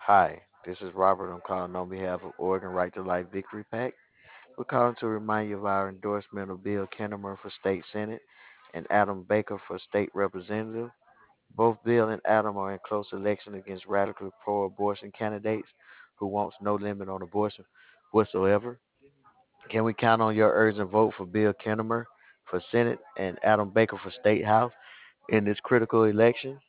Hi, this is Robert. I'm calling on behalf of Oregon Right to Life Victory PAC. We're calling to remind you of our endorsement of Bill Kinnemer for State Senate and Adam Baker for State Representative. Both Bill and Adam are in close election against radically pro-abortion candidates who wants no limit on abortion whatsoever. Can we count on your urgent vote for Bill Kinnemer for Senate and Adam Baker for State House in this critical election?